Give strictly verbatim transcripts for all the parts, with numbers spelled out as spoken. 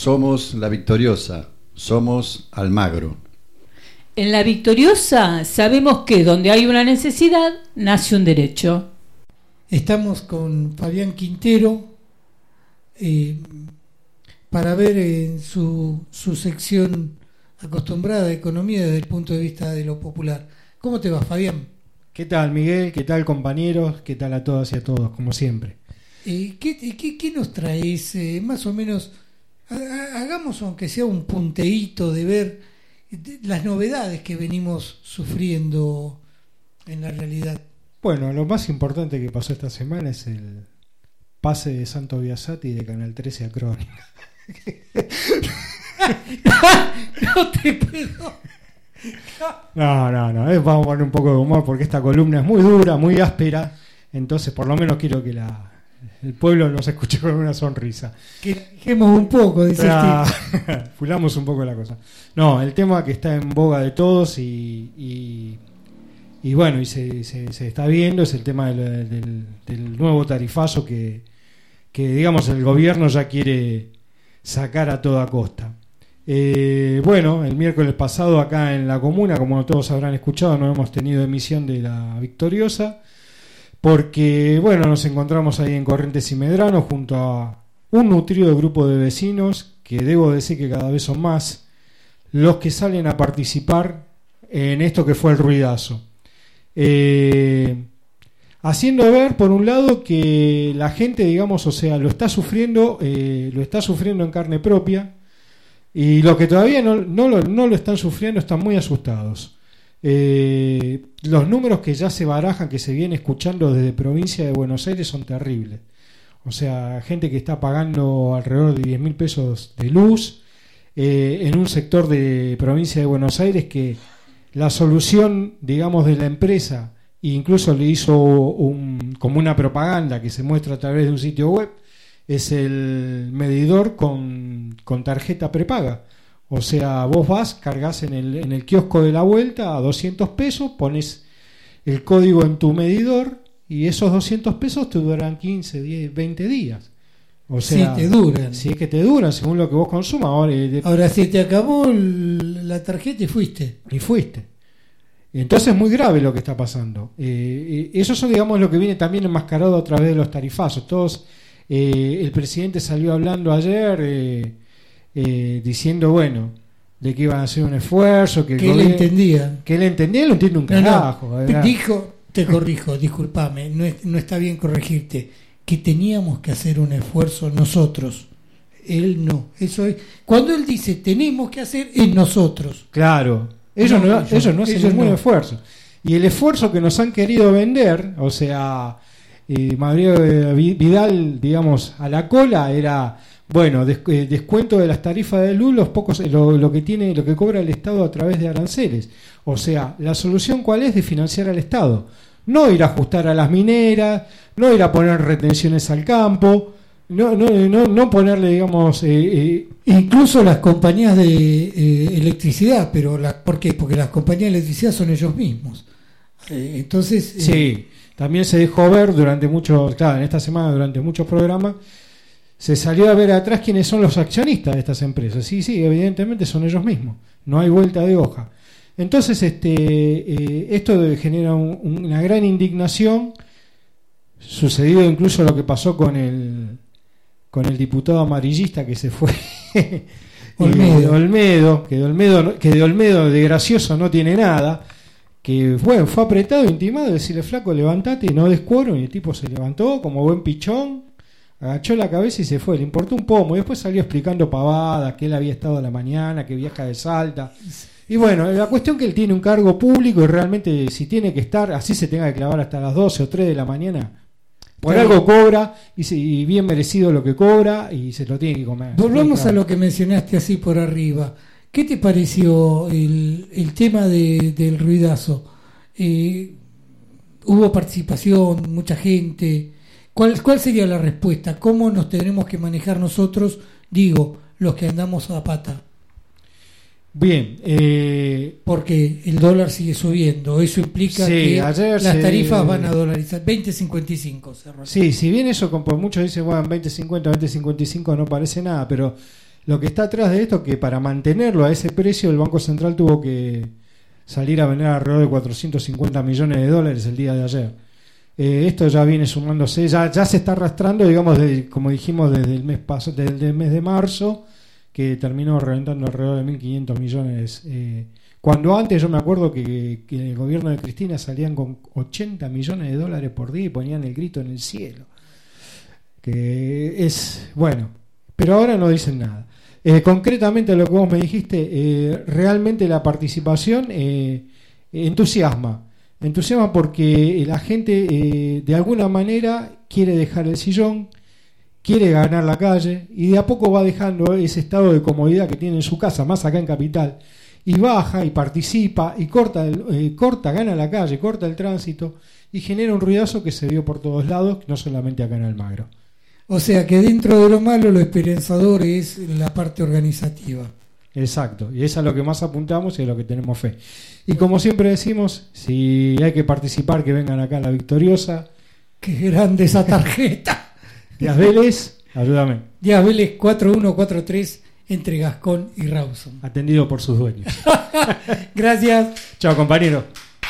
Somos La Victoriosa, somos Almagro. En La Victoriosa sabemos que donde hay una necesidad, nace un derecho. Estamos con Fabián Quintero eh, para ver en su, su sección acostumbrada de economía desde el punto de vista de lo popular. ¿Cómo te va, Fabián? ¿Qué tal, Miguel? ¿Qué tal, compañeros? ¿Qué tal a todas y a todos, como siempre? Eh, ¿qué, qué, ¿Qué nos traes? Eh, más o menos, hagamos aunque sea un punteíto de ver las novedades que venimos sufriendo en la realidad. Bueno, lo más importante que pasó esta semana es el pase de Santo Biasati de Canal trece a Crónica. No te puedo. No, no, no, eh, vamos a poner un poco de humor porque esta columna es muy dura, muy áspera, entonces por lo menos quiero que la el pueblo nos escuche con una sonrisa. Que dejemos un poco, dice ah, Fulamos un poco la cosa. No, el tema que está en boga de todos y, y, y bueno, y se, se, se está viendo es el tema del, del, del nuevo tarifazo que, que, digamos, el gobierno ya quiere sacar a toda costa. Eh, bueno, el miércoles pasado acá en la comuna, como todos habrán escuchado, no hemos tenido emisión de La Victoriosa porque, bueno, nos encontramos ahí en Corrientes y Medrano junto a un nutrido grupo de vecinos que debo decir que cada vez son más los que salen a participar en esto que fue el ruidazo, eh, haciendo ver por un lado que la gente, digamos, o sea, lo está sufriendo, eh, lo está sufriendo en carne propia. Y los que todavía no, no, lo, no lo están sufriendo están muy asustados. Eh, los números que ya se barajan, que se vienen escuchando desde provincia de Buenos Aires son terribles. O sea, gente que está pagando alrededor de diez mil pesos de luz eh, en un sector de provincia de Buenos Aires que la solución, digamos, de la empresa, incluso le hizo un, como una propaganda que se muestra a través de un sitio web, es el medidor con, con tarjeta prepaga. O sea, vos vas, cargas en el, en el kiosco de la vuelta a doscientos pesos, pones el código en tu medidor y esos doscientos pesos te duran quince, diez, veinte días. O sea, si te duran. Si es que te duran, según lo que vos consumas. Ahora, de... Ahora si te acabó el, la tarjeta y fuiste. Y fuiste. Entonces es muy grave lo que está pasando. Eh, eh, eso es, digamos, lo que viene también enmascarado a través de los tarifazos. Todos... Eh, el presidente salió hablando ayer eh, eh, diciendo, bueno, de que iban a hacer un esfuerzo, que, que él gobierno, entendía. Que él entendía, lo entiende un carajo. No, no. Dijo, te corrijo, discúlpame, no, es, no está bien corregirte, que teníamos que hacer un esfuerzo nosotros. Él no. Eso es. Cuando él dice tenemos que hacer, es nosotros. Claro, ellos no, no, ellos, ellos no hacen ellos ningún no. esfuerzo. Y el esfuerzo que nos han querido vender, o sea... Eh, Madrid Vidal, digamos, a la cola era, bueno, des, eh, descuento de las tarifas de luz, los pocos, lo, lo que tiene, lo que cobra el Estado a través de aranceles. O sea, la solución cuál es, de financiar al Estado, no ir a ajustar a las mineras, no ir a poner retenciones al campo, no, no, no, no ponerle, digamos, eh, eh, incluso las compañías de eh, electricidad, pero la, ¿por qué? Porque las compañías de electricidad son ellos mismos. Eh, entonces, eh, sí. También se dejó ver durante muchos, claro, en esta semana, durante muchos programas, se salió a ver atrás quiénes son los accionistas de estas empresas. Sí, sí, evidentemente son ellos mismos. No hay vuelta de hoja. Entonces, este, eh, esto genera un, una gran indignación. Sucedido incluso lo que pasó con el, con el diputado amarillista que se fue. Olmedo. Olmedo, que de Olmedo, que de Olmedo de gracioso no tiene nada. Que bueno, fue apretado, intimado, decirle, flaco, levantate y no des quórum, y el tipo se levantó como buen pichón, agachó la cabeza y se fue, le importó un pomo, y después salió explicando pavadas, que él había estado a la mañana, que viaja de Salta, y bueno, la cuestión que él tiene un cargo público y realmente si tiene que estar, así se tenga que clavar hasta las doce o tres de la mañana, por claro. Algo cobra, y, se, y bien merecido lo que cobra, y se lo tiene que comer. Volvamos claro. a lo que mencionaste así por arriba. ¿Qué te pareció el, el tema de, del ruidazo? Eh, ¿Hubo participación, mucha gente? ¿Cuál, ¿Cuál sería la respuesta? ¿Cómo nos tenemos que manejar nosotros, digo, los que andamos a pata? Bien. Eh, Porque el dólar sigue subiendo. Eso implica sí, que ayer las se, tarifas van a dolarizar. veinte cincuenta y cinco. Sí, si bien eso, como muchos dicen, bueno, veinte cincuenta, veinte cincuenta y cinco no parece nada, pero... Lo que está atrás de esto es que para mantenerlo a ese precio el Banco Central tuvo que salir a vender alrededor de cuatrocientos cincuenta millones de dólares el día de ayer. Eh, esto ya viene sumándose, ya, ya se está arrastrando, digamos, desde, como dijimos, desde el mes paso, desde el mes de marzo, que terminó reventando alrededor de mil quinientos millones. Eh, cuando antes yo me acuerdo que, que en el gobierno de Cristina salían con ochenta millones de dólares por día y ponían el grito en el cielo. Que es, bueno, pero ahora no dicen nada. Eh, concretamente lo que vos me dijiste, eh, realmente la participación eh, entusiasma. Entusiasma porque la gente eh, de alguna manera quiere dejar el sillón, quiere ganar la calle y de a poco va dejando ese estado de comodidad que tiene en su casa, más acá en Capital, y baja y participa y corta, el, eh, corta, gana la calle, corta el tránsito y genera un ruidazo que se vio por todos lados, no solamente acá en Almagro. O sea que dentro de lo malo lo esperanzador es la parte organizativa. Exacto, y eso es a lo que más apuntamos y a lo que tenemos fe. Y como siempre decimos, si hay que participar, que vengan acá a la Victoriosa. ¡Qué grande esa tarjeta! Díaz Vélez, ayúdame. Díaz Vélez cuatro uno cuatro tres entre Gascón y Rawson. Atendido por sus dueños. Gracias. Chao, compañero.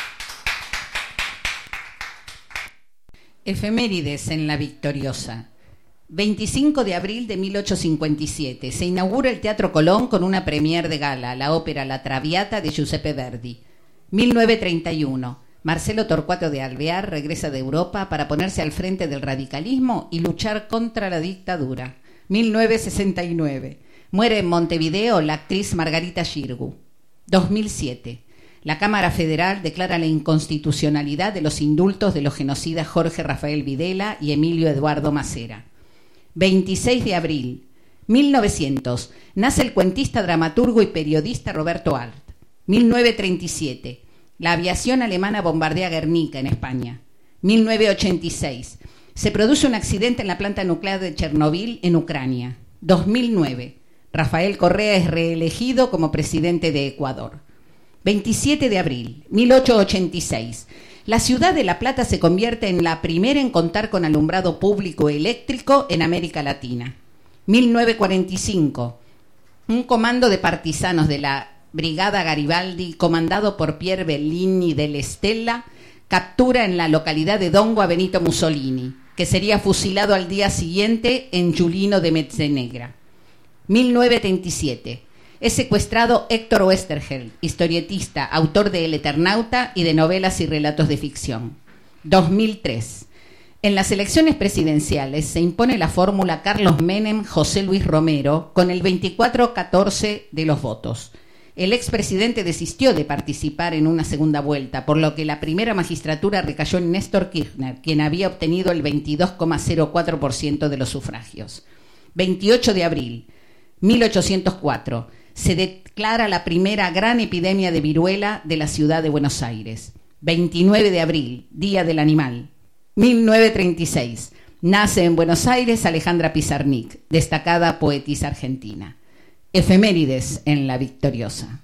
Efemérides en la Victoriosa. veinticinco de abril de mil ochocientos cincuenta y siete. Se inaugura el Teatro Colón con una premier de gala, la ópera La Traviata de Giuseppe Verdi. mil novecientos treinta y uno. Marcelo Torcuato de Alvear regresa de Europa para ponerse al frente del radicalismo y luchar contra la dictadura. mil novecientos sesenta y nueve. Muere en Montevideo la actriz Margarita Xirgu. dos mil siete. La Cámara Federal declara la inconstitucionalidad de los indultos de los genocidas Jorge Rafael Videla y Emilio Eduardo Macera. veintiséis de abril, mil novecientos. Nace el cuentista, dramaturgo y periodista Roberto Art. mil novecientos treinta y siete. La aviación alemana bombardea Guernica, en España. mil novecientos ochenta y seis. Se produce un accidente en la planta nuclear de Chernobyl, en Ucrania. dos mil nueve. Rafael Correa es reelegido como presidente de Ecuador. veintisiete de abril, mil ochocientos ochenta y seis. La ciudad de La Plata se convierte en la primera en contar con alumbrado público eléctrico en América Latina. mil novecientos cuarenta y cinco. Un comando de partisanos de la Brigada Garibaldi, comandado por Pier Bellini della Stella, captura en la localidad de Dongo a Benito Mussolini, que sería fusilado al día siguiente en Giulino de Mezzenegra. mil novecientos treinta y siete. Es secuestrado Héctor Westergel, historietista, autor de El Eternauta y de novelas y relatos de ficción. dos mil tres. En las elecciones presidenciales se impone la fórmula Carlos Menem-José Luis Romero con el veinticuatro a catorce de los votos. El expresidente desistió de participar en una segunda vuelta, por lo que la primera magistratura recayó en Néstor Kirchner, quien había obtenido el veintidós coma cero cuatro por ciento de los sufragios. veintiocho de abril, mil ochocientos cuatro. Se declara la primera gran epidemia de viruela de la ciudad de Buenos Aires. veintinueve de abril, Día del Animal. mil novecientos treinta y seis. Nace en Buenos Aires Alejandra Pizarnik, destacada poetisa argentina. Efemérides en la Victoriosa.